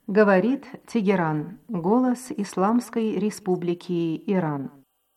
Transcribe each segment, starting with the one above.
Говорит Тегеран, голос Исламской Республики Иран.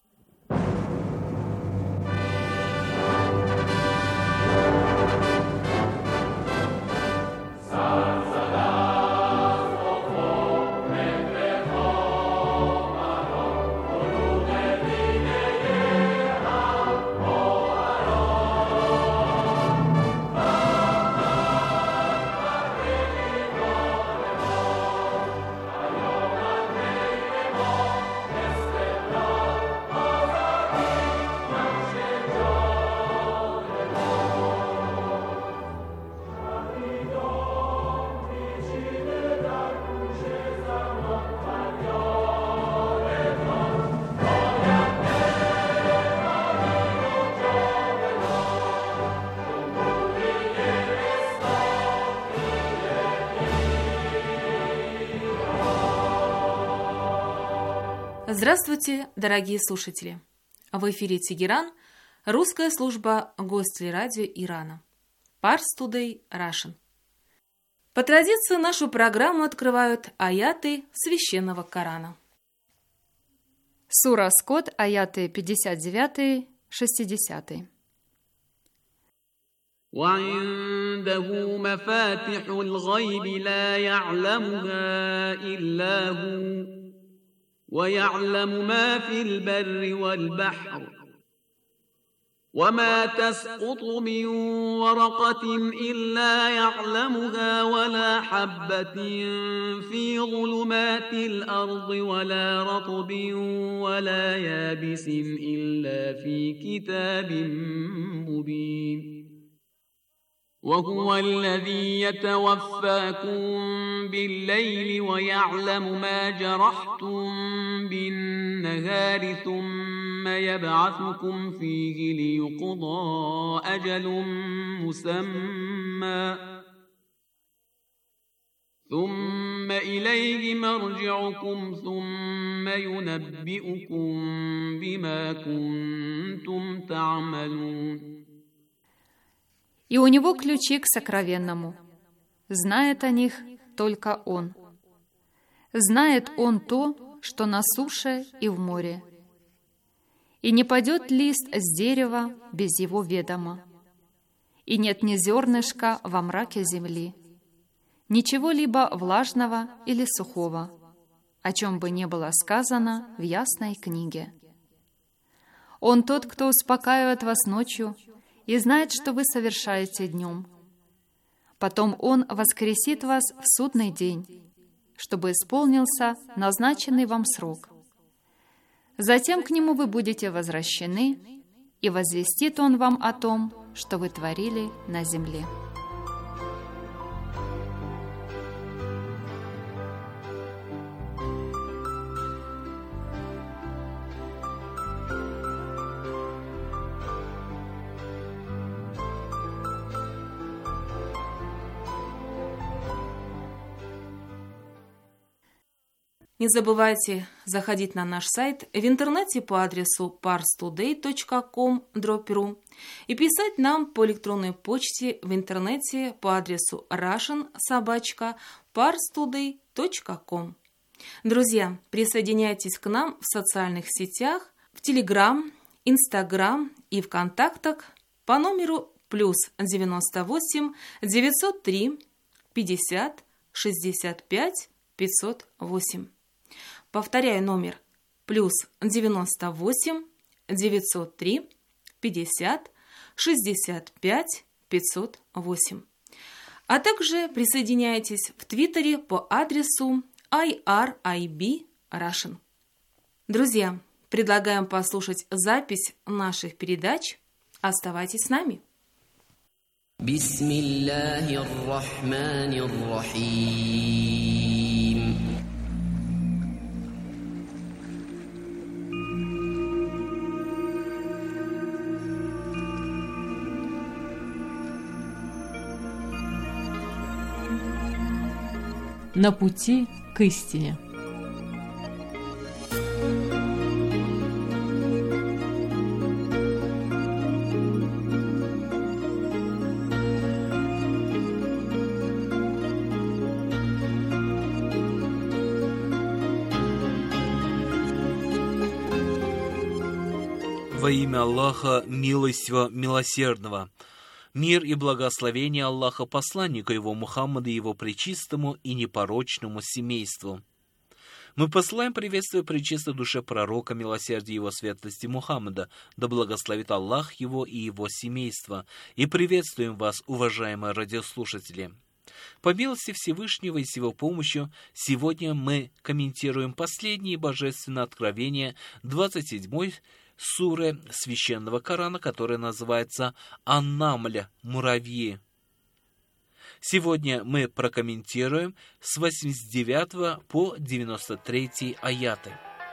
Здравствуйте, дорогие слушатели! В эфире Тегеран, русская служба Гостелерадио Ирана. Pars Today Russian. По традиции нашу программу открывают аяты Священного Корана. Сура Скот, аяты 59-60. وعنده مفاتح الغيب لا يعلمها إلا هو ويعلم ما في البر والبحر وما تسقط من ورقة إلا يعلمها ولا حبة في ظلمات الأرض ولا رطب ولا يابس إلا في كتاب مبين وهو الذي يتوفاكم بالليل ويعلم ما جرحتم بالنهار ثم يبعثكم فيه ليقضى أجل مسمى ثم إليه مرجعكم ثم ينبئكم بما كنتم تعملون. И у него ключи к сокровенному. Знает о них только он. Знает он то, что на суше и в море. И не падет лист с дерева без его ведома. И нет ни зернышка во мраке земли, ничего-либо влажного или сухого, о чем бы не было сказано в ясной книге. Он тот, кто успокаивает вас ночью, и знает, что вы совершаете днем. Потом Он воскресит вас в судный день, чтобы исполнился назначенный вам срок. Затем к Нему вы будете возвращены, и возвестит Он вам о том, что вы творили на земле. Не забывайте заходить на наш сайт в интернете по адресу parstoday.com/ru и писать нам по электронной почте в интернете по адресу russian@parstoday.com. Друзья, присоединяйтесь к нам в социальных сетях, в Telegram, Instagram и в контактах по номеру +98 903 50 65 508. Повторяю номер +98 903 50 65 508. А также присоединяйтесь в Твиттере по адресу IRIB Russian. Друзья, предлагаем послушать запись наших передач. Оставайтесь с нами. Бисмиллахир-рахманир-рахим. На пути к истине. Во имя Аллаха, милостивого, милосердного. Мир и благословение Аллаха, посланнику его Мухаммада и его пречистому и непорочному семейству. Мы посылаем приветствие пречистой душе пророка, милосердия его светлости Мухаммада, да благословит Аллах его и его семейство, и приветствуем вас, уважаемые радиослушатели. По милости Всевышнего и с его помощью сегодня мы комментируем последние божественные откровения 27-й суры Священного Корана, которая называется «Ан-Намль», «Муравьи». Сегодня мы прокомментируем с 89 по 93 аяты.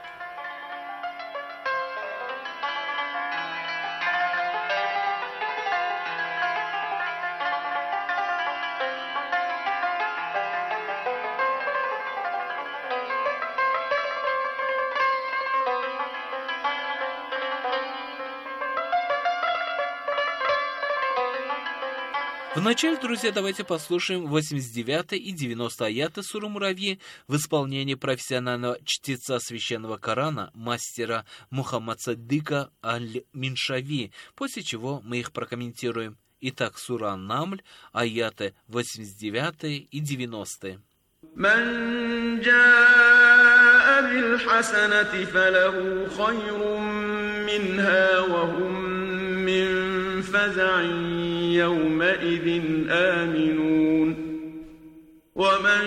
Вначале, друзья, давайте послушаем 89 и 90 аяты суры «Муравьи» в исполнении профессионального чтеца Священного Корана, мастера Мухаммад Саддыка Аль-Миншави, после чего мы их прокомментируем. Итак, сура «Ан-Намль», аяты 89 и 90. من جاء بالحسنة فله خير منها وهم من فزع يومئذ آمنون ومن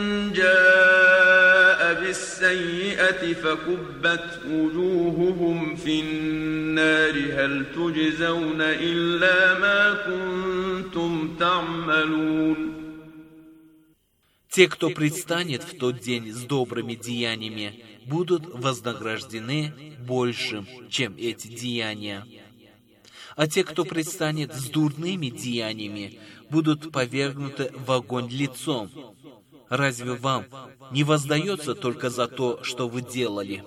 جاء بالسيئة فكبت وجوههم في النار هل تجزون إلا ما كنتم تعملون. Те, кто предстанет в тот день с добрыми деяниями, будут вознаграждены большим, чем эти деяния. А те, кто предстанет с дурными деяниями, будут повергнуты в огонь лицом. Разве вам не воздается только за то, что вы делали?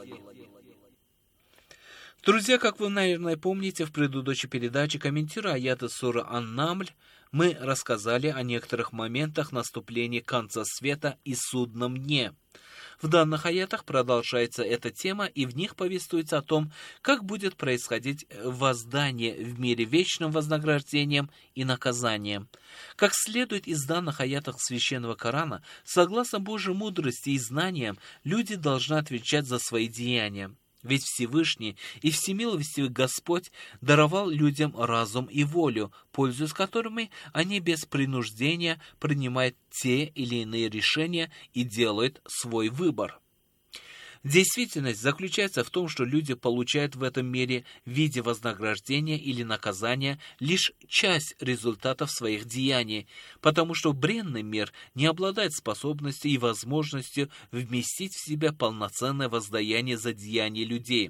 Друзья, как вы, наверное, помните, в предыдущей передаче, комментируя аяты суры Ан-Намль, мы рассказали о некоторых моментах наступления конца света и судном дне. В данных аятах продолжается эта тема, и в них повествуется о том, как будет происходить воздание в мире вечным вознаграждением и наказанием. Как следует из данных аятах Священного Корана, согласно Божьей мудрости и знаниям, люди должны отвечать за свои деяния. Ведь Всевышний и Всемилостивый Господь даровал людям разум и волю, пользуясь которыми они без принуждения принимают те или иные решения и делают свой выбор. Действительность заключается в том, что люди получают в этом мире в виде вознаграждения или наказания лишь часть результатов своих деяний, потому что бренный мир не обладает способностью и возможностью вместить в себя полноценное воздаяние за деяния людей.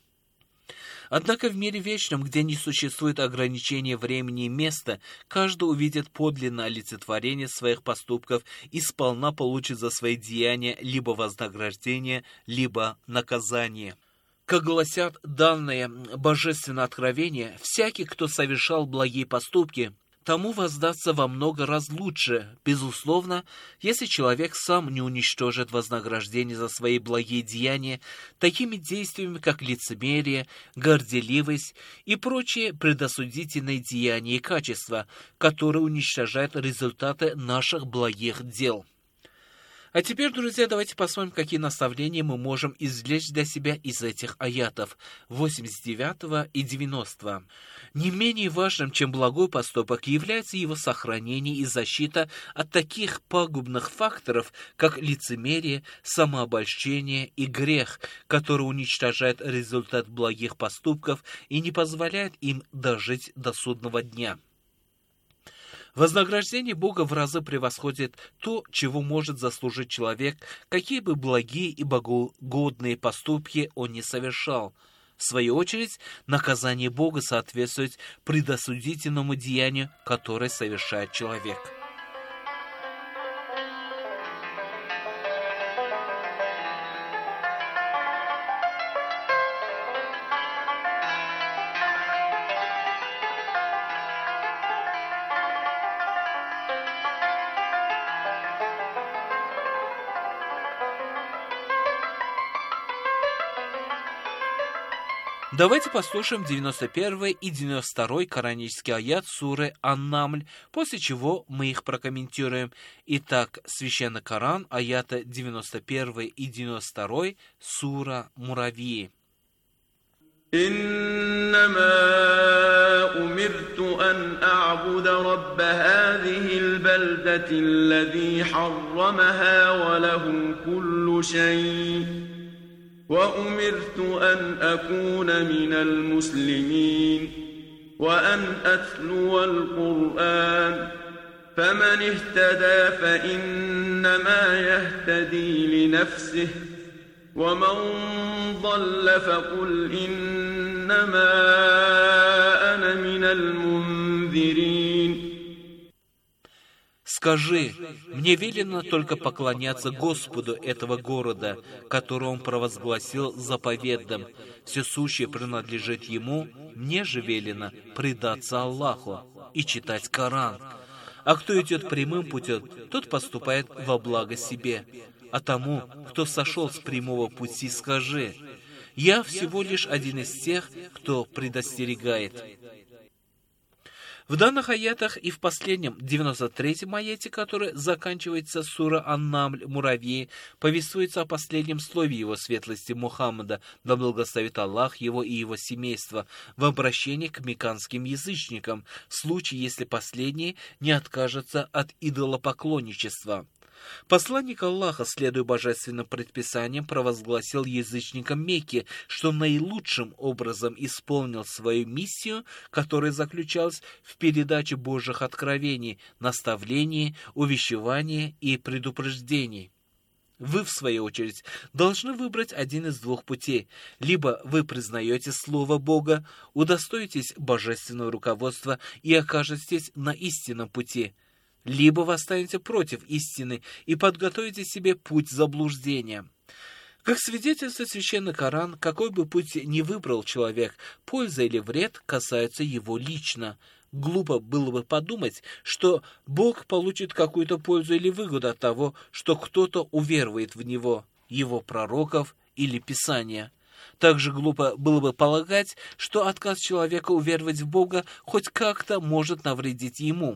Однако в мире вечном, где не существует ограничения времени и места, каждый увидит подлинное олицетворение своих поступков и сполна получит за свои деяния либо вознаграждение, либо наказание. Как гласят данные божественное откровение, всякий, кто совершал благие поступки, тому воздастся во много раз лучше, безусловно, если человек сам не уничтожит вознаграждение за свои благие деяния такими действиями, как лицемерие, горделивость и прочие предосудительные деяния и качества, которые уничтожают результаты наших благих дел. А теперь, друзья, давайте посмотрим, какие наставления мы можем извлечь для себя из этих аятов 89 и 90. Не менее важным, чем благой поступок, является его сохранение и защита от таких пагубных факторов, как лицемерие, самообольщение и грех, который уничтожает результат благих поступков и не позволяет им дожить до судного дня. Вознаграждение Бога в разы превосходит то, чего может заслужить человек, какие бы благие и богоугодные поступки он не совершал. В свою очередь, наказание Бога соответствует предосудительному деянию, которое совершает человек. Давайте послушаем 91 и 92 коранический аят суры Ан-Намль, после чего мы их прокомментируем. Итак, Священный Коран, аяты 91 и 92, сура Муравьи. إنما أمرت أن أعبد رب هذه البلدة الذي حرمها وله كل شيء وأمرت أن أكون من المسلمين وأن أتلو القرآن فمن اهتدى فإنما يهتدي لنفسه ومن ضل فقل إنما أنا من المنذرين. Скажи, мне велено только поклоняться Господу этого города, который Он провозгласил заповедным. Все сущее принадлежит Ему, мне же велено предаться Аллаху и читать Коран. А кто идет прямым путем, тот поступает во благо себе. А тому, кто сошел с прямого пути, скажи: я всего лишь один из тех, кто предостерегает. В данных аятах и в последнем 93-м аяте, который заканчивается сура Ан-Намль, Муравьи, повествуется о последнем слове его светлости Мухаммада, да благословит Аллах его и его семейство, в обращении к мекканским язычникам, в случае, если последние не откажутся от идолопоклонничества. Посланник Аллаха, следуя божественным предписаниям, провозгласил язычникам Мекки, что наилучшим образом исполнил свою миссию, которая заключалась в передаче Божьих откровений, наставлении, увещевании и предупреждений. Вы, в свою очередь, должны выбрать один из двух путей. Либо вы признаете Слово Бога, удостоитесь божественного руководства и окажетесь на истинном пути, либо вы станете против истины и подготовите себе путь заблуждения. Как свидетельствует Священный Коран, какой бы путь ни выбрал человек, польза или вред касаются его лично. Глупо было бы подумать, что Бог получит какую-то пользу или выгоду от того, что кто-то уверует в Него, Его пророков или Писания. Также глупо было бы полагать, что отказ человека уверовать в Бога хоть как-то может навредить ему.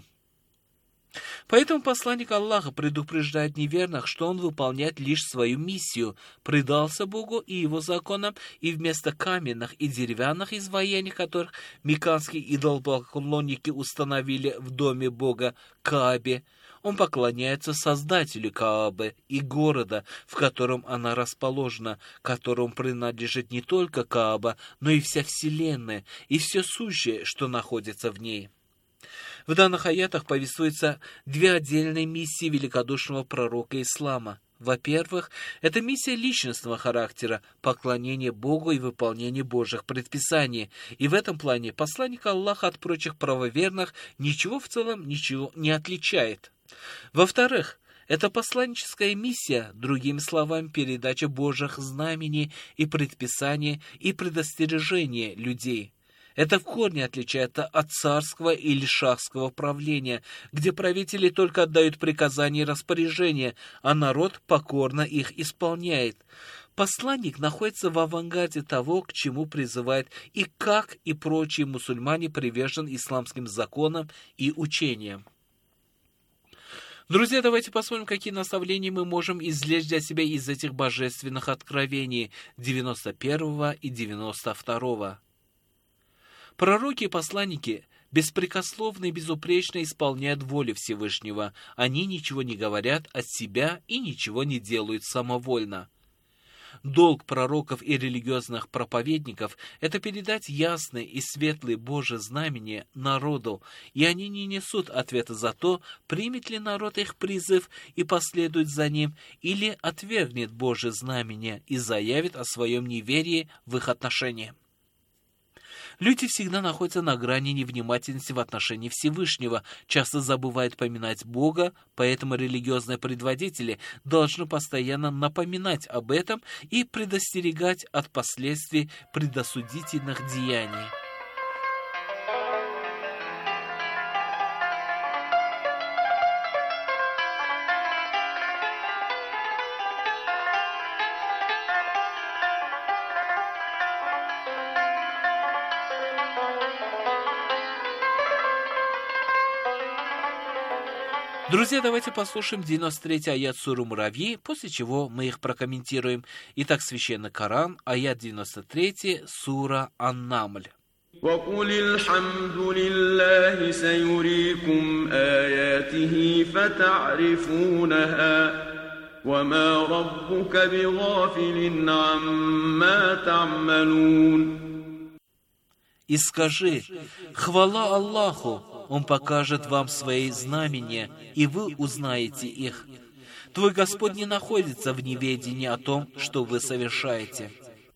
Поэтому посланник Аллаха предупреждает неверных, что он выполняет лишь свою миссию, предался Богу и его законам, и вместо каменных и деревянных изваяний, которых мекканские идолопоклонники установили в доме Бога Каабе, он поклоняется Создателю Каабы и города, в котором она расположена, которому принадлежит не только Кааба, но и вся вселенная, и все сущее, что находится в ней. В данных аятах повествуются две отдельные миссии великодушного пророка ислама. Во-первых, это миссия личностного характера, поклонение Богу и выполнение Божьих предписаний. И в этом плане посланник Аллаха от прочих правоверных ничего в целом не отличает. Во-вторых, это посланническая миссия, другими словами, передача Божьих знамений и предписаний и предостережения людей. Это в корне отличается от царского или шахского правления, где правители только отдают приказания и распоряжения, а народ покорно их исполняет. Посланник находится в авангарде того, к чему призывает и как и прочие мусульмане привержен исламским законам и учениям. Друзья, давайте посмотрим, какие наставления мы можем извлечь для себя из этих божественных откровений 91 и 92. Пророки и посланники беспрекословно и безупречно исполняют волю Всевышнего. Они ничего не говорят от себя и ничего не делают самовольно. Долг пророков и религиозных проповедников – это передать ясные и светлые Божьи знамения народу, и они не несут ответа за то, примет ли народ их призыв и последует за ним, или отвергнет Божьи знамения и заявит о своем неверии в их отношении. Люди всегда находятся на грани невнимательности в отношении Всевышнего, часто забывают поминать Бога, поэтому религиозные предводители должны постоянно напоминать об этом и предостерегать от последствий предосудительных деяний. Друзья, давайте послушаем 93-й аят суры Муравьи, после чего мы их прокомментируем. Итак, Священный Коран, аят 93, сура Ан-Намль. وقل الحمد لله سيريكم آياته فتعرفونها وما ربك بغافل عما تعملون. И скажи: хвала Аллаху, Он покажет вам свои знамения, и вы узнаете их. Твой Господь не находится в неведении о том, что вы совершаете.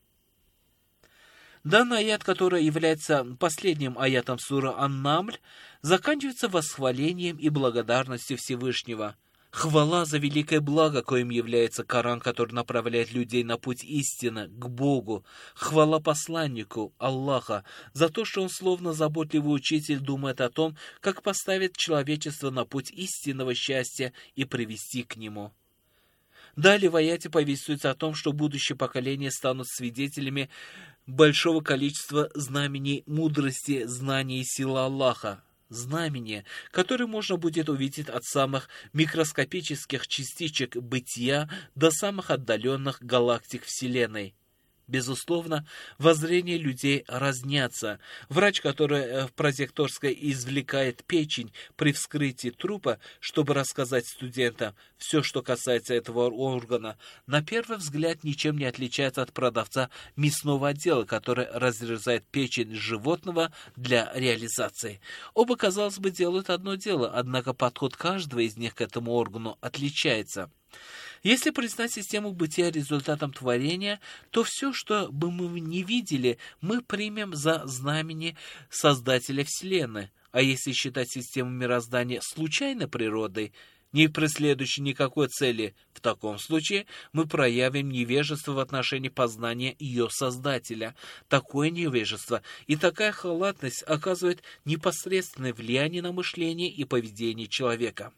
Данный аят, который является последним аятом суры Ан-Намль, заканчивается восхвалением и благодарностью Всевышнего. Хвала за великое благо, коим является Коран, который направляет людей на путь истины, к Богу. Хвала посланнику Аллаха за то, что он, словно заботливый учитель, думает о том, как поставить человечество на путь истинного счастья и привести к нему. Далее в аяте повествуется о том, что будущее поколение станут свидетелями большого количества знамений мудрости, знаний и силы Аллаха. Знамения, которые можно будет увидеть от самых микроскопических частичек бытия до самых отдаленных галактик Вселенной. Безусловно, воззрения людей разнятся. Врач, который в прозекторской извлекает печень при вскрытии трупа, чтобы рассказать студентам все, что касается этого органа, на первый взгляд ничем не отличается от продавца мясного отдела, который разрезает печень животного для реализации. Оба, казалось бы, делают одно дело, однако подход каждого из них к этому органу отличается. Если признать систему бытия результатом творения, то все, что бы мы не видели, мы примем за знамение Создателя Вселенной. А если считать систему мироздания случайной природой, не преследующей никакой цели, в таком случае мы проявим невежество в отношении познания ее Создателя. Такое невежество и такая халатность оказывают непосредственное влияние на мышление и поведение человека.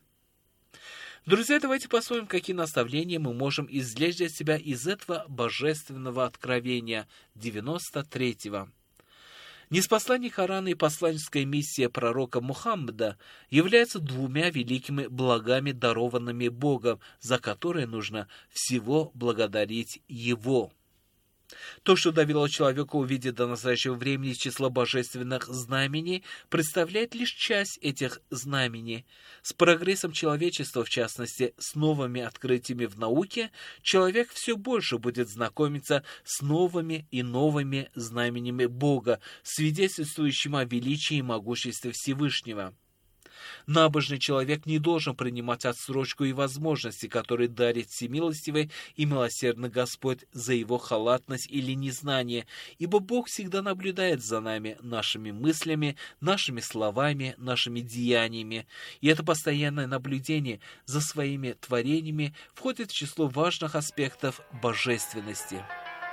Друзья, давайте посмотрим, какие наставления мы можем извлечь для себя из этого божественного откровения 93-го. Ниспослание Корана и посланническая миссия пророка Мухаммада являются двумя великими благами, дарованными Богом, за которые нужно всего благодарить Его. То, что довело человека увидеть до настоящего времени число божественных знамений, представляет лишь часть этих знамений. С прогрессом человечества, в частности, с новыми открытиями в науке, человек все больше будет знакомиться с новыми и новыми знамениями Бога, свидетельствующими о величии и могуществе Всевышнего. Набожный человек не должен принимать отсрочку и возможности, которые дарит всемилостивый и милосердный Господь за его халатность или незнание, ибо Бог всегда наблюдает за нами, нашими мыслями, нашими словами, нашими деяниями. И это постоянное наблюдение за своими творениями входит в число важных аспектов божественности.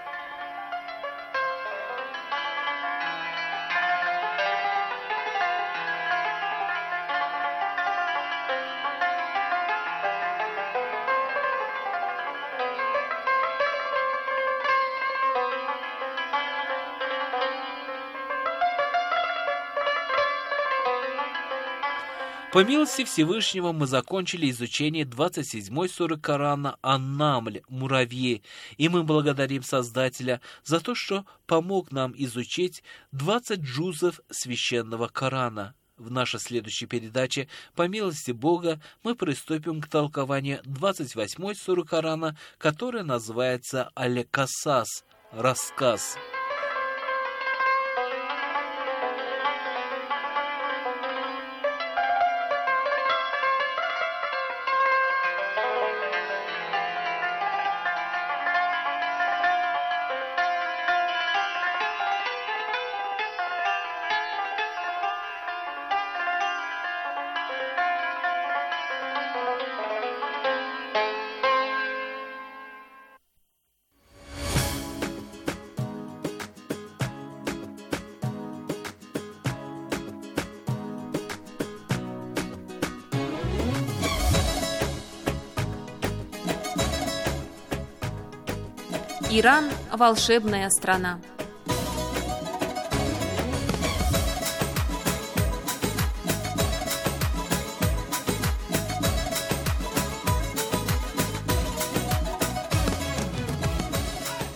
По милости Всевышнего мы закончили изучение 27-й суры Корана Ан-Намль, Муравьи, и мы благодарим Создателя за то, что помог нам изучить 20 джузов Священного Корана. В нашей следующей передаче, по милости Бога, мы приступим к толкованию 28-й суры Корана, которая называется Аль-Касас, рассказ. Иран – волшебная страна.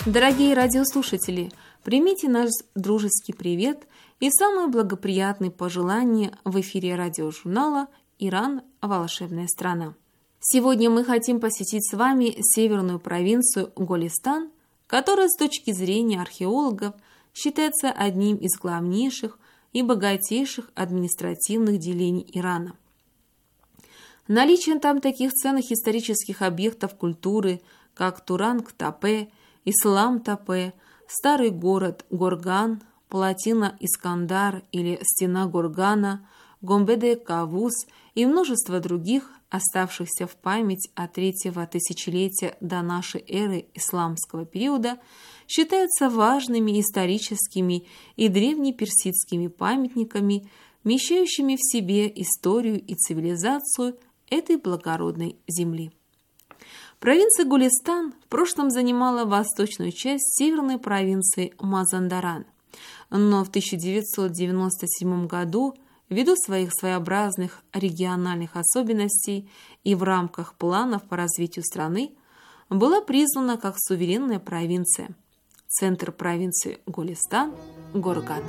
Дорогие радиослушатели, примите наш дружеский привет и самые благоприятные пожелания в эфире радиожурнала «Иран. Волшебная страна». Сегодня мы хотим посетить с вами северную провинцию Голестан, которая с точки зрения археологов считается одним из главнейших и богатейших административных делений Ирана. Наличие там таких ценных исторических объектов культуры, как Туранг-Тапе, Ислам-Тапе, старый город Горган, плотина Искандар или стена Горгана, Гомбеде-Кавус и множество других, оставшихся в память от 3-го тысячелетия до нашей эры исламского периода, считаются важными историческими и древнеперсидскими памятниками, вмещающими в себе историю и цивилизацию этой благородной земли. Провинция Голестан в прошлом занимала восточную часть северной провинции Мазандаран, но в 1997 году, ввиду своих своеобразных региональных особенностей и в рамках планов по развитию страны, была признана как суверенная провинция. Центр провинции Голестан – Горган.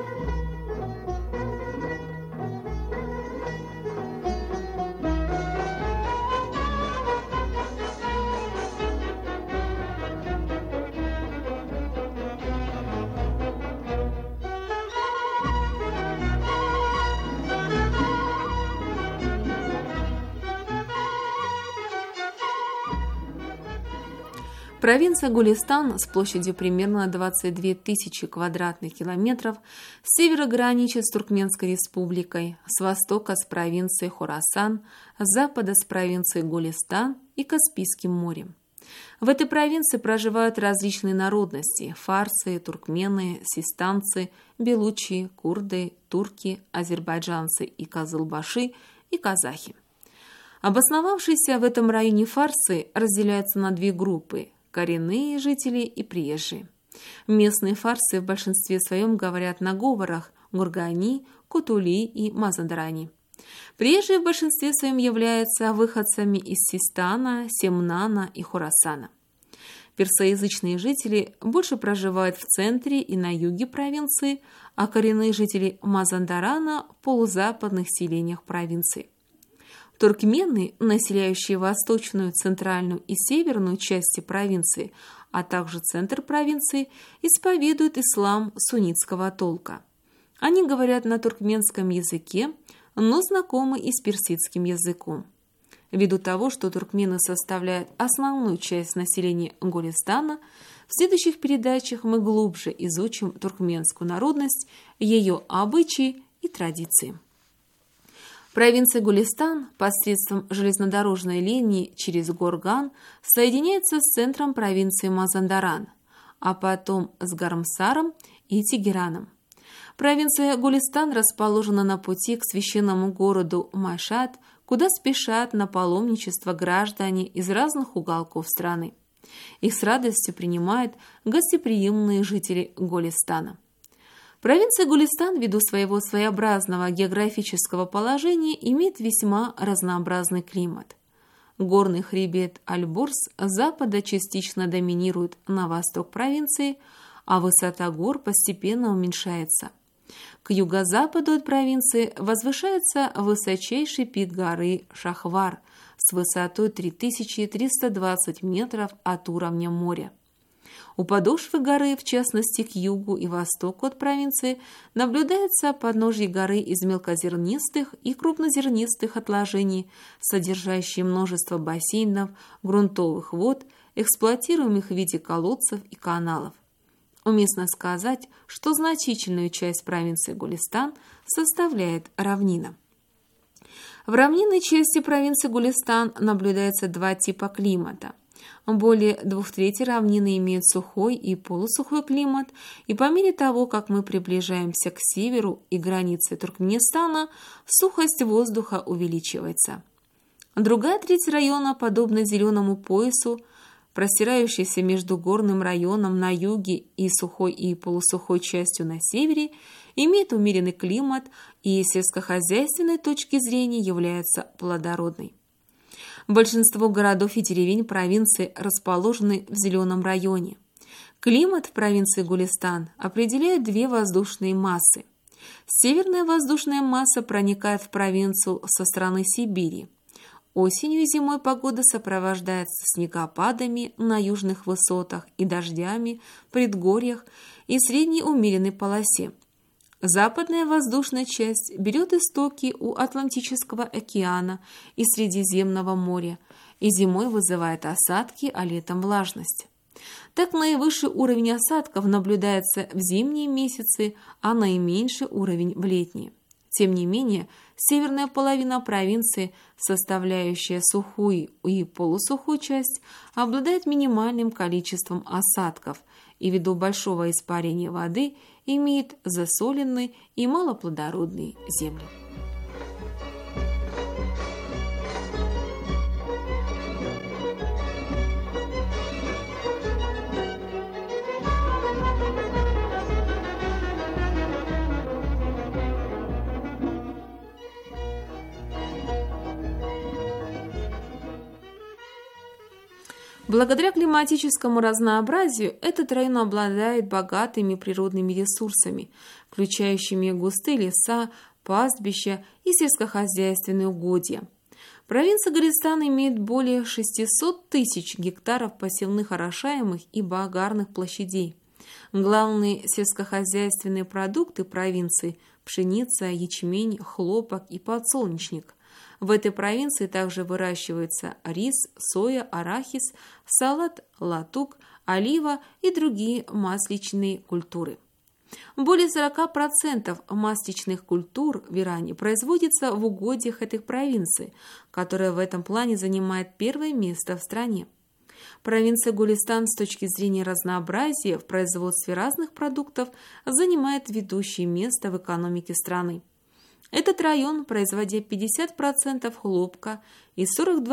Провинция Голестан с площадью примерно 22 тысячи квадратных километров с севера граничит с Туркменской республикой, с востока с провинцией Хорасан, с запада с провинцией Голестан и Каспийским морем. В этой провинции проживают различные народности – фарсы, туркмены, систанцы, белучи, курды, турки, азербайджанцы и кызылбаши и казахи. Обосновавшиеся в этом районе фарсы разделяются на две группы – коренные жители и приезжие. Местные фарсы в большинстве своем говорят на говорах гургани, кутули и мазандарани. Приезжие в большинстве своем являются выходцами из Систана, Семнана и Хорасана. Персоязычные жители больше проживают в центре и на юге провинции, а коренные жители Мазандарана в полузападных селениях провинции. Туркмены, населяющие восточную, центральную и северную части провинции, а также центр провинции, исповедуют ислам суннитского толка. Они говорят на туркменском языке, но знакомы и с персидским языком. Ввиду того, что туркмены составляют основную часть населения Голестана, в следующих передачах мы глубже изучим туркменскую народность, ее обычаи и традиции. Провинция Голестан посредством железнодорожной линии через Горган соединяется с центром провинции Мазандаран, а потом с Гармсаром и Тегераном. Провинция Голестан расположена на пути к священному городу Машад, куда спешат на паломничество граждане из разных уголков страны. Их с радостью принимают гостеприимные жители Голестана. Провинция Голестан, ввиду своего своеобразного географического положения, имеет весьма разнообразный климат. Горный хребет Альборз с запада частично доминирует на восток провинции, а высота гор постепенно уменьшается. К юго-западу от провинции возвышается высочайший пик горы Шахвар с высотой 3320 метров от уровня моря. У подошвы горы, в частности к югу и востоку от провинции, наблюдается подножье горы из мелкозернистых и крупнозернистых отложений, содержащие множество бассейнов, грунтовых вод, эксплуатируемых в виде колодцев и каналов. Уместно сказать, что значительную часть провинции Голестан составляет равнина. В равнинной части провинции Голестан наблюдается два типа климата. Более 2/3 равнины имеют сухой и полусухой климат, и по мере того, как мы приближаемся к северу и границе Туркменистана, сухость воздуха увеличивается. Другая треть района, подобно зеленому поясу, простирающийся между горным районом на юге и сухой и полусухой частью на севере, имеет умеренный климат и с сельскохозяйственной точки зрения является плодородной. Большинство городов и деревень провинции расположены в зеленом районе. Климат в провинции Гулистан определяют две воздушные массы. Северная воздушная масса проникает в провинцию со стороны Сибири. Осенью и зимой погода сопровождается снегопадами на южных высотах и дождями в предгорьях и средней умеренной полосе. Западная воздушная часть берет истоки у Атлантического океана и Средиземного моря и зимой вызывает осадки, а летом влажность. Так наивысший уровень осадков наблюдается в зимние месяцы, а наименьший уровень в летние. Тем не менее, северная половина провинции, составляющая сухую и полусухую часть, обладает минимальным количеством осадков и ввиду большого испарения воды имеет засоленные и малоплодородные земли. Благодаря климатическому разнообразию этот район обладает богатыми природными ресурсами, включающими густые леса, пастбища и сельскохозяйственные угодья. Провинция Гулистан имеет более 600 тысяч гектаров посевных орошаемых и багарных площадей. Главные сельскохозяйственные продукты провинции – пшеница, ячмень, хлопок и подсолнечник. В этой провинции также выращиваются рис, соя, арахис, салат, латук, олива и другие масличные культуры. Более 40% масличных культур в Иране производится в угодьях этой провинции, которая в этом плане занимает первое место в стране. Провинция Гулистан с точки зрения разнообразия в производстве разных продуктов занимает ведущее место в экономике страны. Этот район, производя 50% хлопка и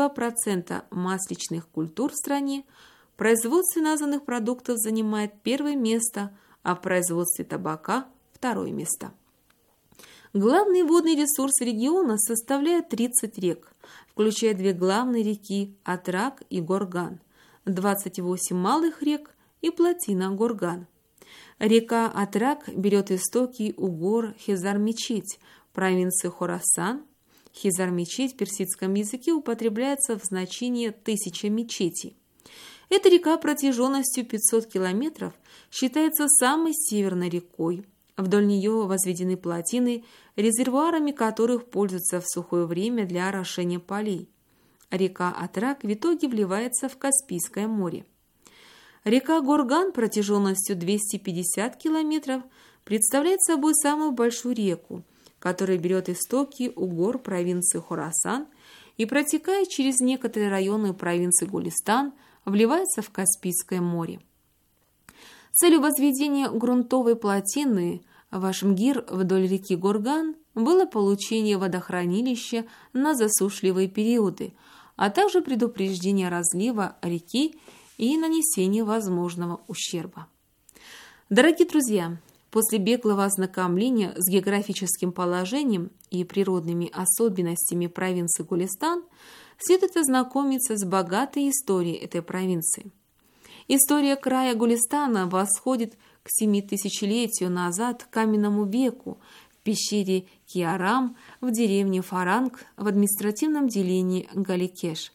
42% масличных культур в стране, в производстве названных продуктов занимает первое место, а в производстве табака – второе место. Главные водные ресурсы региона составляют 30 рек, включая две главные реки – Атрак и Горган, 28 малых рек и плотина-Горган. Река Атрак берет истоки у гор Хизар-Мечеть, провинции Хорасан. Хизар-Мечеть в персидском языке употребляется в значении «тысяча мечетей». Эта река протяженностью 500 километров считается самой северной рекой. Вдоль нее возведены плотины, резервуарами которых пользуются в сухое время для орошения полей. Река Атрак в итоге вливается в Каспийское море. Река Горган протяженностью 250 километров представляет собой самую большую реку, которая берет истоки у гор провинции Хорасан и, протекая через некоторые районы провинции Гулистан, вливается в Каспийское море. Целью возведения грунтовой плотины Вашмгир вдоль реки Горган было получение водохранилища на засушливые периоды, а также предупреждение разлива реки и нанесение возможного ущерба. Дорогие друзья, после беглого ознакомления с географическим положением и природными особенностями провинции Гулистан следует ознакомиться с богатой историей этой провинции. История края Гулистана восходит к 7000-летию назад, к каменному веку, в пещере Киарам в деревне Фаранг в административном делении Галикеш.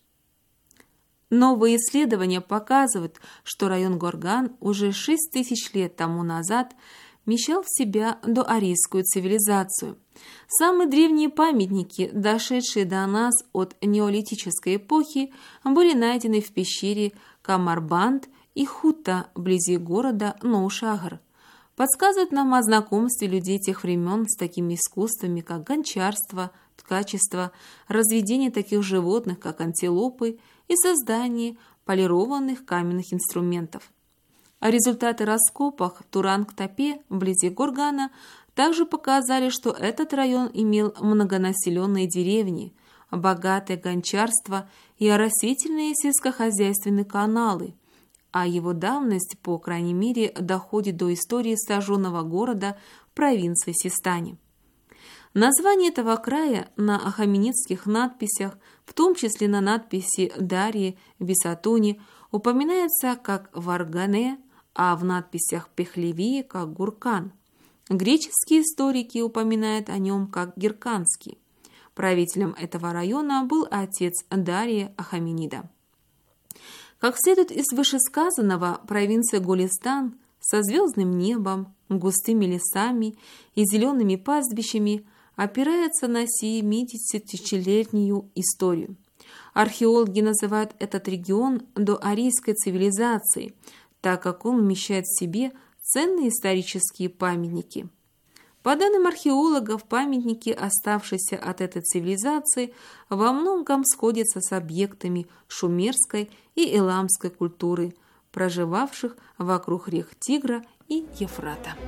Новые исследования показывают, что район Горган уже 6000 лет тому назад вмещал в себя доарийскую цивилизацию. Самые древние памятники, дошедшие до нас от неолитической эпохи, были найдены в пещере Камарбанд и Хута вблизи города Ноушагр. Подсказывают нам о знакомстве людей тех времен с такими искусствами, как гончарство, ткачество, разведение таких животных, как антилопы, и создание полированных каменных инструментов. А результаты раскопок в Туранг-Тапе, вблизи Горгана, также показали, что этот район имел многонаселенные деревни, богатое гончарство и оросительные сельскохозяйственные каналы, а его давность, по крайней мере, доходит до истории сожженного города в провинции Систани. Название этого края на ахаменидских надписях, в том числе на надписи Дарьи в Бисатуне, упоминается как Варгане, а в надписях Пехлеви как Гуркан. Греческие историки упоминают о нем как Герканский. Правителем этого района был отец Дария Ахаменида. Как следует из вышесказанного, провинция Голестан со звездным небом, густыми лесами и зелеными пастбищами опирается на 70-тысячелетнюю историю. Археологи называют этот регион доарийской цивилизацией, так как он вмещает в себе ценные исторические памятники. По данным археологов, памятники, оставшиеся от этой цивилизации, во многом сходятся с объектами шумерской и эламской культуры, проживавших вокруг рек Тигра и Ефрата.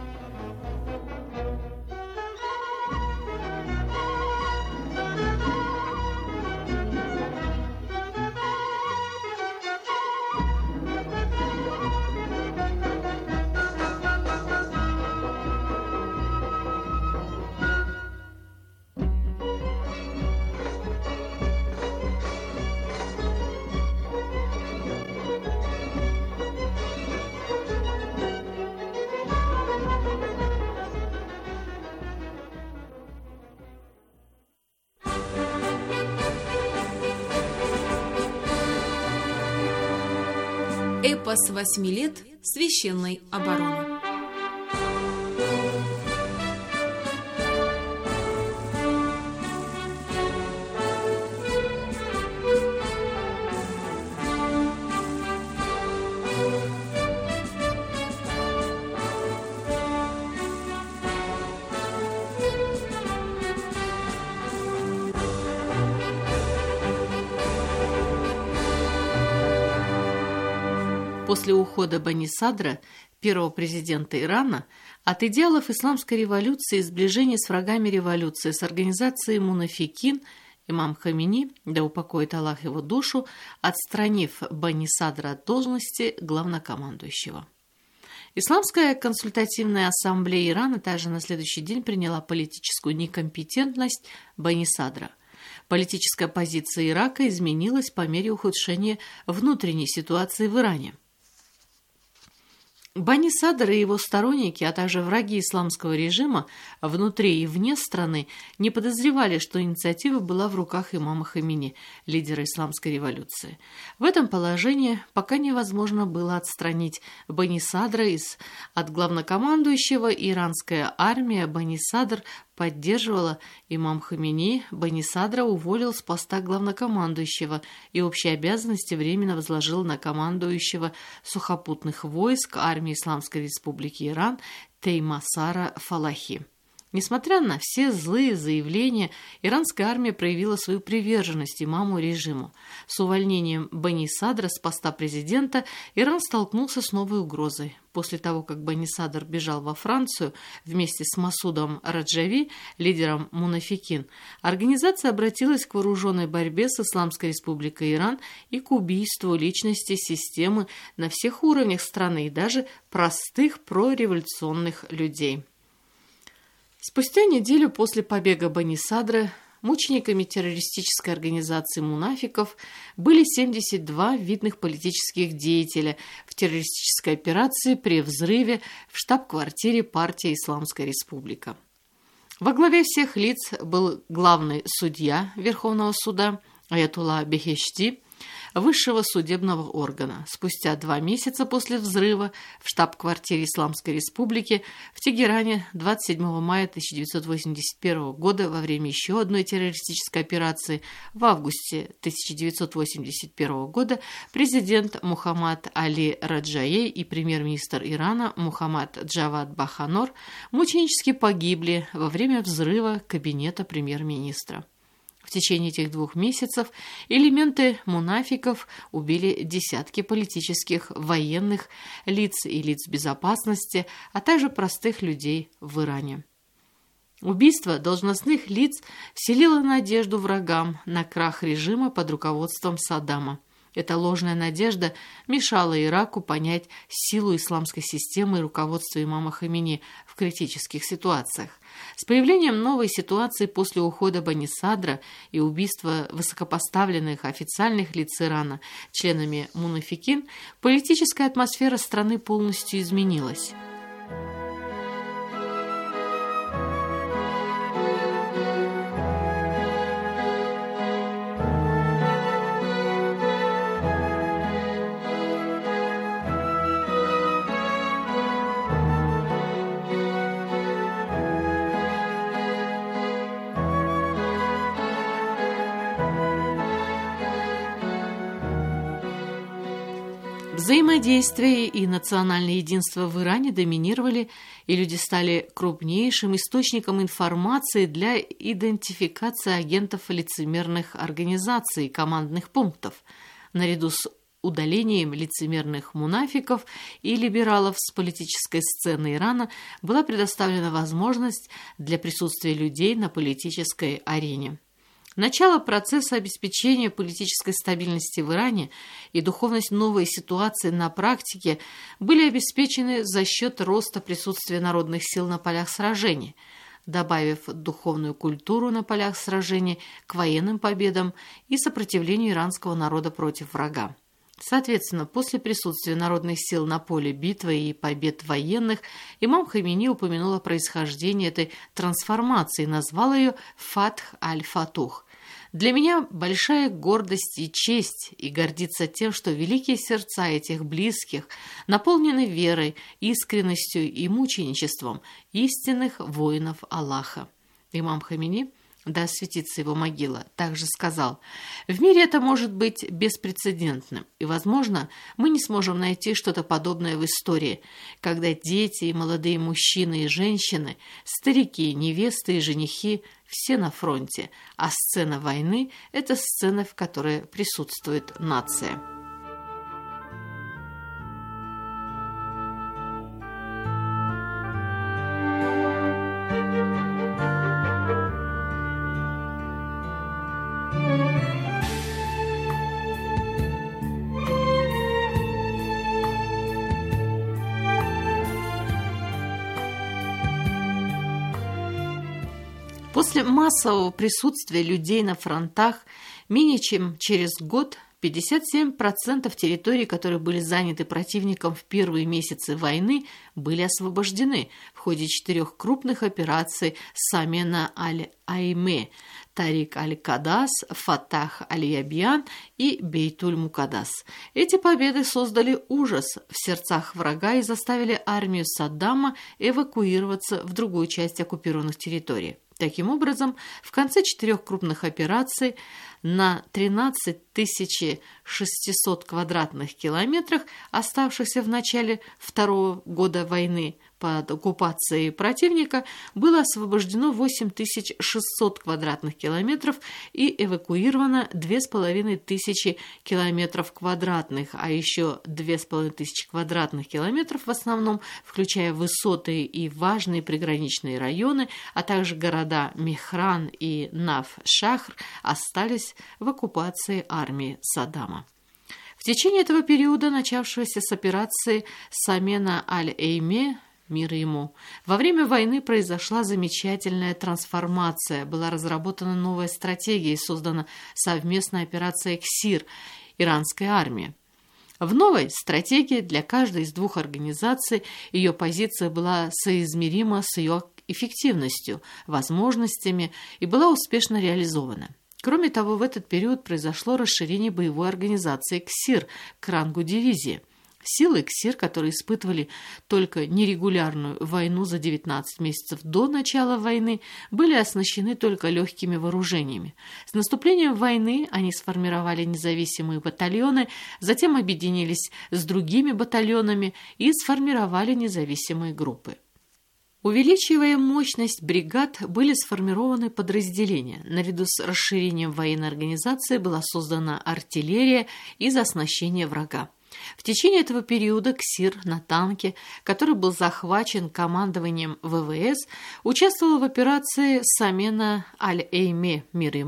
Эпос 8 лет священной обороны. После ухода Бани Садра, первого президента Ирана, от идеалов исламской революции и сближения с врагами революции с организацией Мунафикин, имам Хамини, да упокоит Аллах его душу, отстранив Бани Садра от должности главнокомандующего. Исламская консультативная ассамблея Ирана также на следующий день приняла политическую некомпетентность Бани Садра. Политическая позиция Ирака изменилась по мере ухудшения внутренней ситуации в Иране. Бани Садр и его сторонники, а также враги исламского режима внутри и вне страны не подозревали, что инициатива была в руках имама Хамини, лидера исламской революции. В этом положении пока невозможно было отстранить Бани Садра от главнокомандующего. Иранская армия Бани Садр поддерживала имам Хамини. Бани Садра уволил с поста главнокомандующего и общие обязанности временно возложил на командующего сухопутных войск армии Исламской Республики Иран Теймасара Фалахи. Несмотря на все злые заявления, иранская армия проявила свою приверженность имаму режиму. С увольнением Бани Садра с поста президента Иран столкнулся с новой угрозой. После того, как Бани Садр бежал во Францию вместе с Масудом Раджави, лидером Мунафикин, организация обратилась к вооруженной борьбе с Исламской Республикой Иран и к убийству личности системы на всех уровнях страны и даже простых прореволюционных людей. Спустя неделю после побега Бани Садра мучениками террористической организации мунафиков были 72 видных политических деятеля в террористической операции при взрыве в штаб-квартире партии «Исламская республика». Во главе всех лиц был главный судья Верховного суда Аятулла Бехешти, высшего судебного органа. Спустя 2 месяца после взрыва в штаб-квартире Исламской республики в Тегеране 27 мая 1981 года во время еще одной террористической операции в августе 1981 года президент Мухаммад Али Раджаи и премьер-министр Ирана Мухаммад Джавад Баханор мученически погибли во время взрыва кабинета премьер-министра. В течение этих 2 месяцев элементы мунафиков убили десятки политических, военных лиц и лиц безопасности, а также простых людей в Иране. Убийство должностных лиц вселило надежду врагам на крах режима под руководством Саддама. Эта ложная надежда мешала Ираку понять силу исламской системы и руководства имама Хомейни в критических ситуациях. С появлением новой ситуации после ухода Бани Садра и убийства высокопоставленных официальных лиц Ирана членами мунафикин, политическая атмосфера страны полностью изменилась. Взаимодействие и национальное единство в Иране доминировали, и люди стали крупнейшим источником информации для идентификации агентов лицемерных организаций и командных пунктов. Наряду с удалением лицемерных мунафиков и либералов с политической сцены Ирана была предоставлена возможность для присутствия людей на политической арене. Начало процесса обеспечения политической стабильности в Иране и духовность новой ситуации на практике были обеспечены за счет роста присутствия народных сил на полях сражений, добавив духовную культуру на полях сражений к военным победам и сопротивлению иранского народа против врага. Соответственно, после присутствия народных сил на поле битвы и побед военных, имам Хомейни упомянул о происхождении этой трансформации и назвал ее «Фатх аль-Фатух». Для меня большая гордость и честь и гордиться тем, что великие сердца этих близких наполнены верой, искренностью и мученичеством истинных воинов Аллаха. Имам Хомейни, да осветится его могила, также сказал: «В мире это может быть беспрецедентным, и, возможно, мы не сможем найти что-то подобное в истории, когда дети и молодые мужчины и женщины, старики, невесты и женихи все на фронте, а сцена войны – это сцена, в которой присутствует нация». После массового присутствия людей на фронтах менее чем через год 57% территорий, которые были заняты противником в первые месяцы войны, были освобождены в ходе 4 крупных операций Самена аль-Айме, Тарик аль-Кадас, Фатах аль-Ябьян и Бейтуль-Мукадас. Эти победы создали ужас в сердцах врага и заставили армию Саддама эвакуироваться в другую часть оккупированных территорий. Таким образом, в конце 4 крупных операций на 13 600 квадратных километрах, оставшихся в начале второго года войны под оккупацией противника, было освобождено 8600 квадратных километров и эвакуировано 2500 километров квадратных, а еще 2500 квадратных километров в основном, включая высоты и важные приграничные районы, а также города Мехран и Нав-Шахр, остались в оккупации армии Саддама. В течение этого периода, начавшегося с операции Самена аль-Эйме, мир ему, во время войны произошла замечательная трансформация, была разработана новая стратегия и создана совместная операция «Ксир» иранской армии. В новой стратегии для каждой из 2 организаций ее позиция была соизмерима с ее эффективностью, возможностями и была успешно реализована. Кроме того, в этот период произошло расширение боевой организации «Ксир» к рангу дивизии. Силы КСИР, которые испытывали только нерегулярную войну за 19 месяцев до начала войны, были оснащены только легкими вооружениями. С наступлением войны они сформировали независимые батальоны, затем объединились с другими батальонами и сформировали независимые группы. Увеличивая мощность бригад, были сформированы подразделения. Наряду с расширением военной организации была создана артиллерия из оснащения врага. В течение этого периода КСИР на танке, который был захвачен командованием ВВС, участвовал в операции Самена аль-Эйме, мир ему.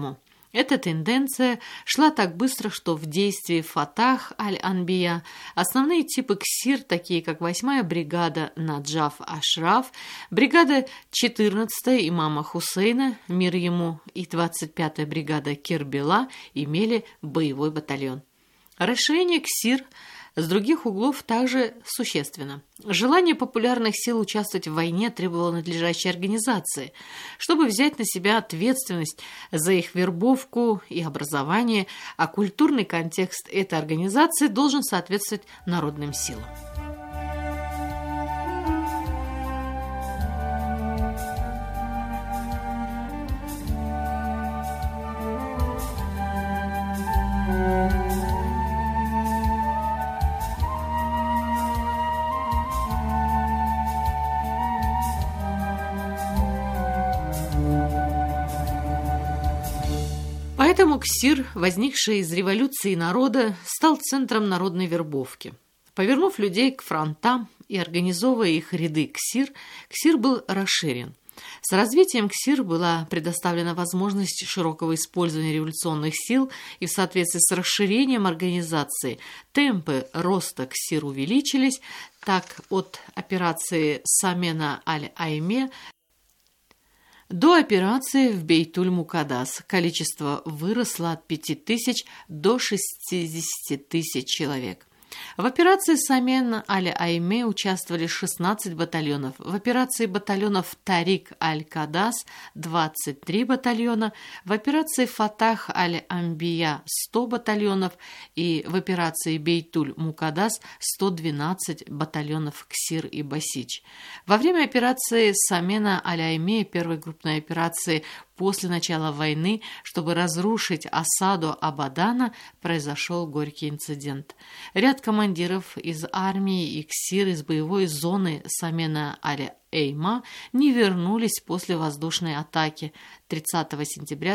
Эта тенденция шла так быстро, что в действии Фатах аль-Анбия основные типы ксир, такие как 8-я бригада Наджаф-Ашраф, бригада 14-я имама Хусейна, мир ему, и 25-я бригада Кербела имели боевой батальон. Расширение ксир с других углов также существенно. Желание популярных сил участвовать в войне требовало надлежащей организации. Чтобы взять на себя ответственность за их вербовку и образование, а культурный контекст этой организации должен соответствовать народным силам. Поэтому ксир, возникший из революции народа, стал центром народной вербовки. Повернув людей к фронтам и организовывая их ряды ксир был расширен. С развитием ксир была предоставлена возможность широкого использования революционных сил, и в соответствии с расширением организации темпы роста ксир увеличились. Так, от операции Самена аль-Айме до операции в Бейтуль-Мукаддас количество выросло от 5000 до 60 тысяч человек. В операции Самен аль-Айме участвовали 16 батальонов, в операции батальонов Тарик аль-Кадас 23 батальона, в операции Фатах аль-Амбия 100 батальонов и в операции Бейтуль-Мукаддас 112 батальонов ксир и басич. Во время операции Самена аль-Айме, первой крупной операции после начала войны, чтобы разрушить осаду Абадана, произошел горький инцидент. Ряд командиров из армии и ксир из боевой зоны Самена аль-Эйма не вернулись после воздушной атаки 30 сентября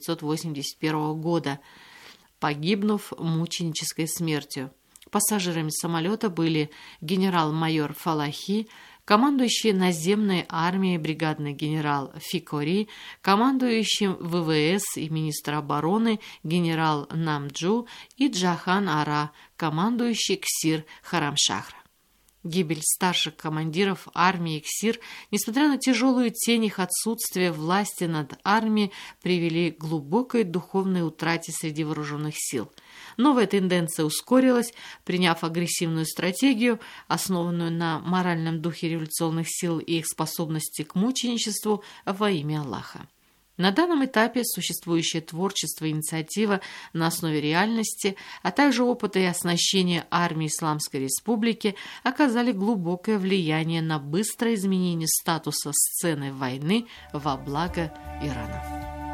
1981 года, погибнув мученической смертью. Пассажирами самолета были генерал-майор Фалахи, командующий наземной армией бригадный генерал Фикори, командующим ВВС и министр обороны генерал Намджу и Джахан Ара, командующий ксир Харамшахра. Гибель старших командиров армии ксир, несмотря на тяжелую тень их отсутствия власти над армией, привели к глубокой духовной утрате среди вооруженных сил. Новая тенденция ускорилась, приняв агрессивную стратегию, основанную на моральном духе революционных сил и их способности к мученичеству во имя Аллаха. На данном этапе существующее творчество и инициатива на основе реальности, а также опыта и оснащения армии Исламской Республики оказали глубокое влияние на быстрое изменение статуса сцены войны во благо Ирана.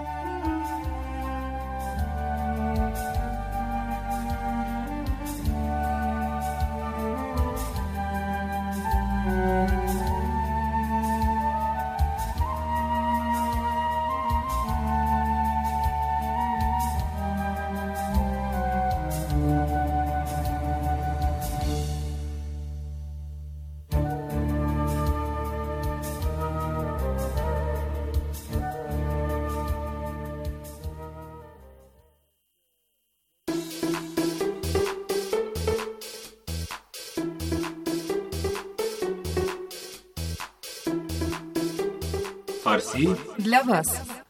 Фарси для вас.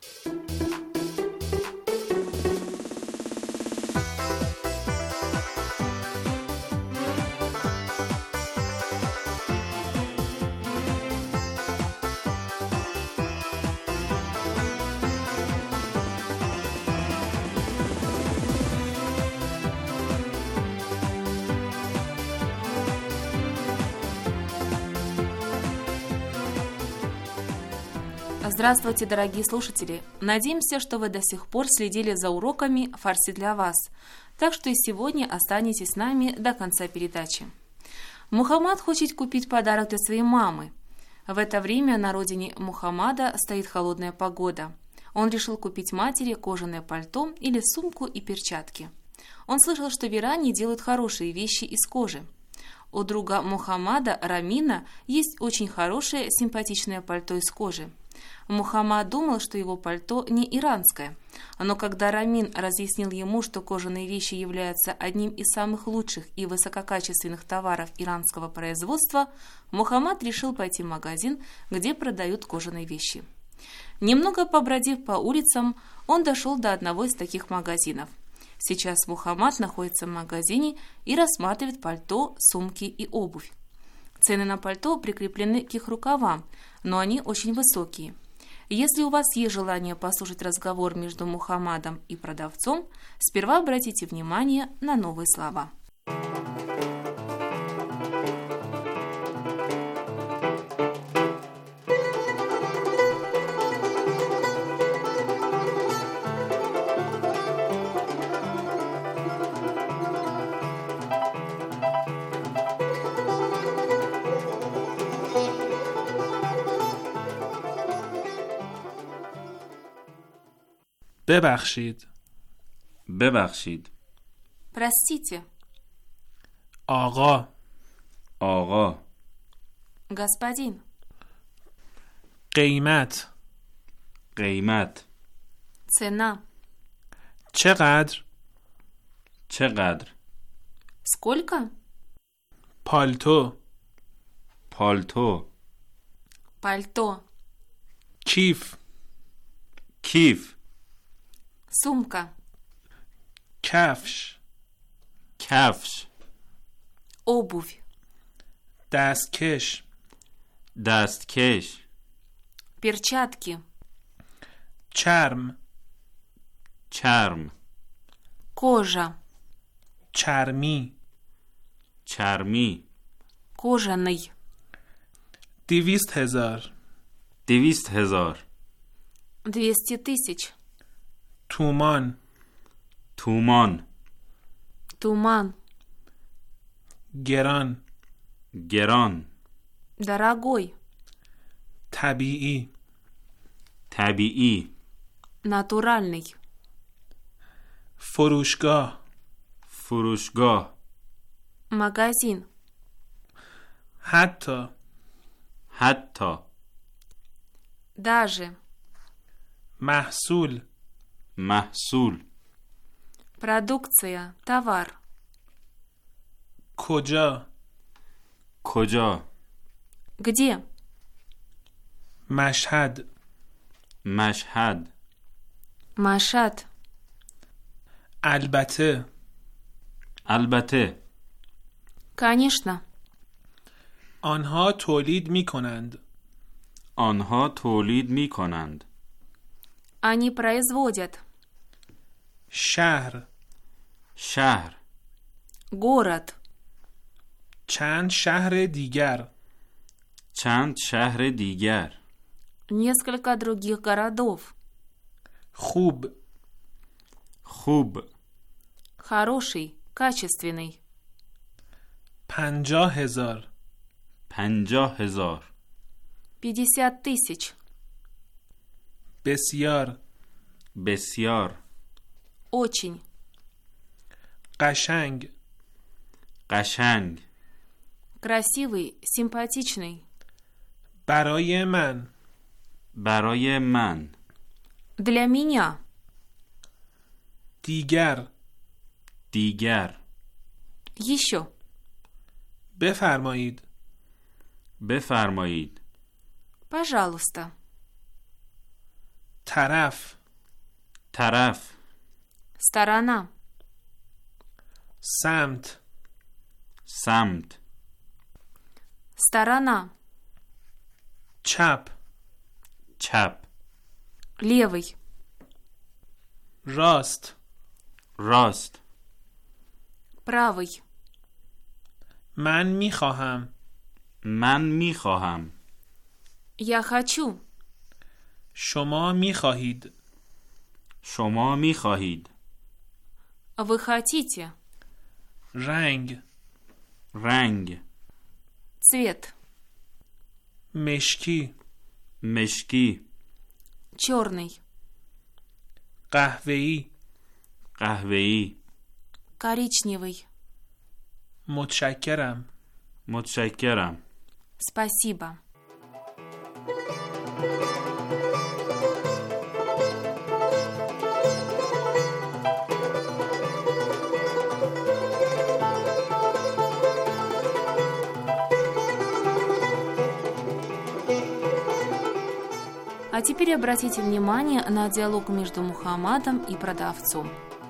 Здравствуйте, дорогие слушатели! Надеемся, что вы до сих пор следили за уроками «Фарси для вас», так что и сегодня останетесь с нами до конца передачи. Мухаммад хочет купить подарок для своей мамы. В это время на родине Мухаммада стоит холодная погода. Он решил купить матери кожаное пальто или сумку и перчатки. Он слышал, что в Иране делают хорошие вещи из кожи. У друга Мухаммада, Рамина, есть очень хорошее симпатичное пальто из кожи. Мухаммад думал, что его пальто не иранское. Но когда Рамин разъяснил ему, что кожаные вещи являются одним из самых лучших и высококачественных товаров иранского производства, Мухаммад решил пойти в магазин, где продают кожаные вещи. Немного побродив по улицам, он дошел до одного из таких магазинов. Сейчас Мухаммад находится в магазине и рассматривает пальто, сумки и обувь. Цены на пальто прикреплены к их рукавам, но они очень высокие. Если у вас есть желание послушать разговор между Мухаммадом и продавцом, сперва обратите внимание на новые слова. ببخشید. ببخشید. Простите. آقا. آقا. Господин. قیمت. قیمت. Цена. چقدر؟ چقدر؟ Сколько? پالتو. پالتو. Пальто. کیف. کیف. Сумка. کفش. کفش. Обувь. دستکش. دستکش. Перчатки. چرم. چرم. Кожа. چرمی. چرمی. Кожаный. 200,000. 200,000. 200 000. تومان. تومان. Туман. گران. گران. Дорогой. طبیعی. طبیعی. Натуральный. فروشگاه. فروشگاه. Магазин. حتی. حتی. Даже. محصول. محصول. Продукция. Товар. کجا؟ کجا؟ Где? مشهد. مشهد. Машат. البته. البته. Конечно. آنها تولید می کنند. آنها تولید می کنند. Они производят. شهر. شهر. Город. چند شهر دیگر. چند شهر دیگر. Несколько других городов. خوب. خوب. Хороший. Качественный. 50,000. 50,000. 50 000. بسیار. بسیار. Очень. قشنگ. قشنگ. Красивый. Симпатичный. برای من. برای من. Для меня. دیگر. دیگر. Еще. بفرمایید. بفرمایید. Пожалуйста. طرف. طرف. Сторона. سمت. سمت. Сторона. چپ. چپ. Левый. راست. راست. Правый. من می خواهم. من می خواهم. Я хочу. شما می خواهید. شما می خواهید. Вы хотите. رنگ. رنگ. Цвет. مشکی. مشکی. Черный. قهوه‌ای. قهوه‌ای. Коричневый. متشکرم. متشکرم. Спасибо. теперь обратите внимание на диалог между Мухаммадом и продавцом.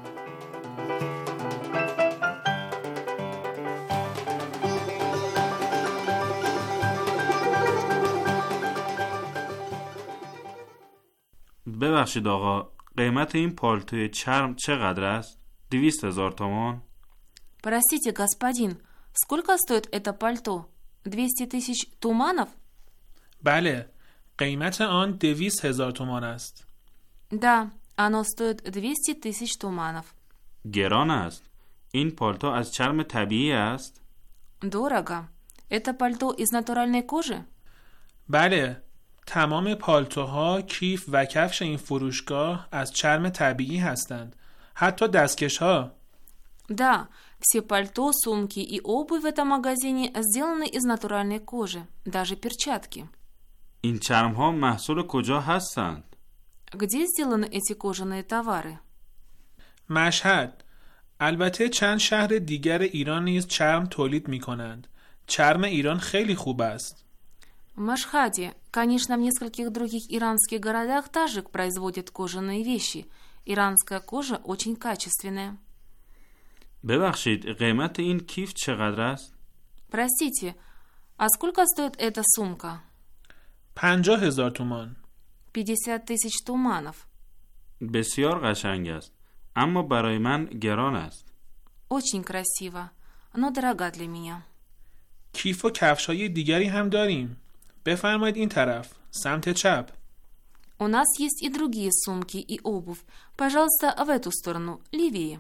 ببخشید آقا، قیمت این پالتوی چرم چقدر است؟ 200,000 تومان. Простите, господин, сколько стоит это пальто? 200 тысяч туманов? بله، قیمت آن 200,000 تومان است. Да, оно стоит 200 тысяч туманов. گران است. این پالتو از چرم طبیعی است؟ Дорого. Это пальто из натуральной кожи? بله، تمام پالتوها، کیف و کفش این فروشگاه از چرم طبیعی هستند. حتی دستکش‌ها. Да, все пальто, сумки и обувь в этом магазине сделаны из натуральной кожи, даже перчатки. این چرم‌ها محصول کجا هستند؟ Где сделаны эти кожаные товары? مشهد. البته چند شهر دیگر ایران نیز چرم تولید می‌کنند. چرم ایران خیلی خوب است. В Машхаде, конечно, в нескольких других иранских городах также производят кожаные вещи. Иранская кожа очень качественная. ببخشید، قیمت این کیف چقدر است؟ Простите, а сколько стоит эта сумка? 50,000 تومان. 50 тысяч туманов. بسیار قشنگ است، اما برای من گران است. Очень красиво, но дорога для меня. کیف و کفش‌های دیگری هم داریم. بفرمایید این طرف، سمت چپ. У нас есть и другие сумки и обувь. Пожалуйста, в эту сторону, левее.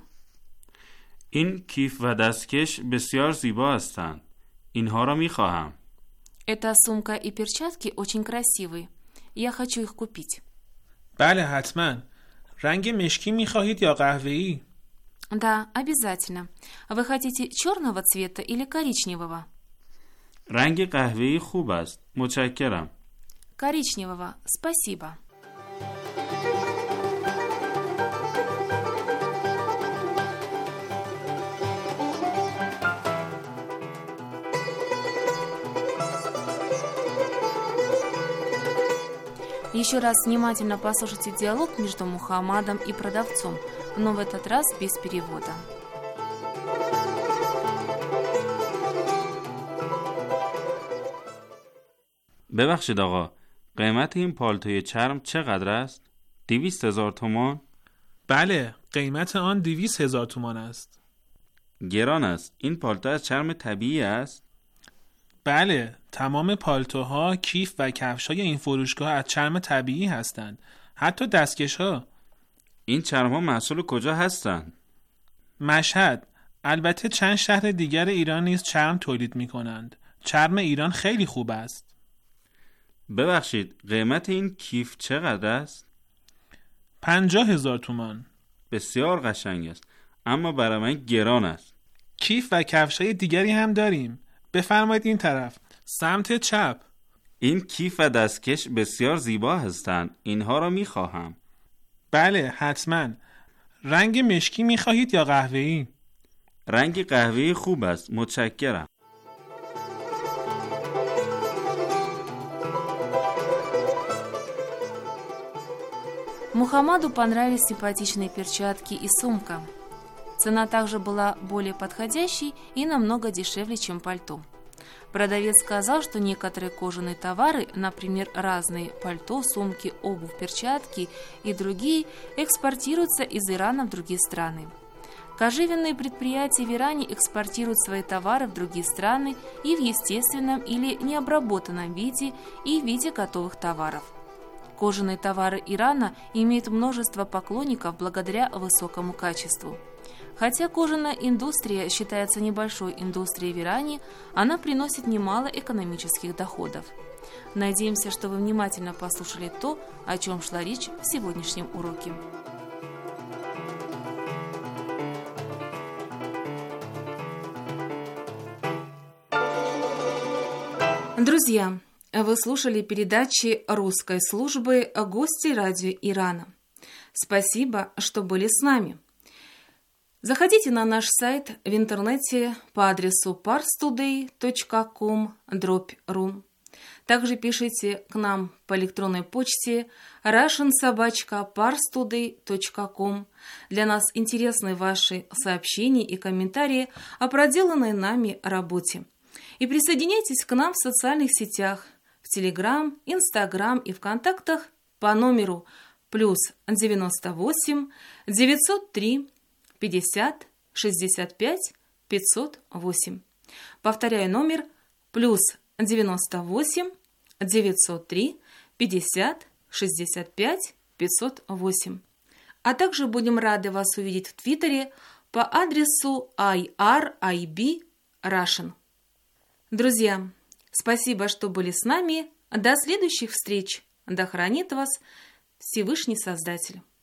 این کیف و دستکش بسیار زیبا هستند. اینها را می خواهم. Эта сумка и перчатки очень красивые. Я хочу их купить. بله حتما. رنگ مشکی می‌خواهید یا قهوه‌ای؟ Да, обязательно. Вы хотите черного цвета или коричневого? رنگ قهوه‌ای خوب است. متشکرم. Коричневого, спасибо. Еще раз внимательно послушайте диалог между Мухаммадом и продавцом, но в этот раз без перевода. ببخشید آقا، قیمت این پالتوی چرم چقدر است؟ 200,000 تومان؟ بله، قیمت آن 200,000 تومان است. گران است. این پالتو از چرم طبیعی است؟ بله، تمام پالتوها، کیف و کفش‌های این فروشگاه از چرم طبیعی هستند. حتی دستکش‌ها. این چرم‌ها محصول کجا هستند؟ مشهد. البته چند شهر دیگر ایران نیز چرم تولید می‌کنند. چرم ایران خیلی خوب است. ببخشید، قیمت این کیف چقدر است؟ 50,000 تومان. بسیار قشنگ است، اما برای من گران است. کیف و کفش‌های دیگری هم داریم. بفرمایید این طرف، سمت چپ. این کیف و دستکش بسیار زیبا هستند. اینها را می‌خواهم. بله، حتما. رنگ مشکی می‌خواهید یا قهوه‌ای؟ رنگ قهوه‌ای خوب است. متشکرم. Мухаммаду понравились симпатичные перчатки и сумка. Цена также была более подходящей и намного дешевле, чем пальто. Продавец сказал, что некоторые кожаные товары, например, разные пальто, сумки, обувь, перчатки и другие, экспортируются из Ирана в другие страны. Кожевенные предприятия в Иране экспортируют свои товары в другие страны и в естественном или необработанном виде, и в виде готовых товаров. Кожаные товары Ирана имеют множество поклонников благодаря высокому качеству. Хотя кожаная индустрия считается небольшой индустрией в Иране, она приносит немало экономических доходов. Надеемся, что вы внимательно послушали то, о чем шла речь в сегодняшнем уроке. Друзья, вы слушали передачи русской службы «Гости радио Ирана». Спасибо, что были с нами. Заходите на наш сайт в интернете по адресу parstoday.com/ru. Также пишите к нам по электронной почте russian@parstoday.com. Для нас интересны ваши сообщения и комментарии о проделанной нами работе. И присоединяйтесь к нам в социальных сетях, в Телеграм, Инстаграм и ВКонтактах по номеру +98 903 50 65 508. Повторяю номер +98 903 50 65 508. А также будем рады вас увидеть в Твиттере по адресу IRIB Russian. Друзья, спасибо, что были с нами. До следующих встреч. Да хранит вас Всевышний Создатель.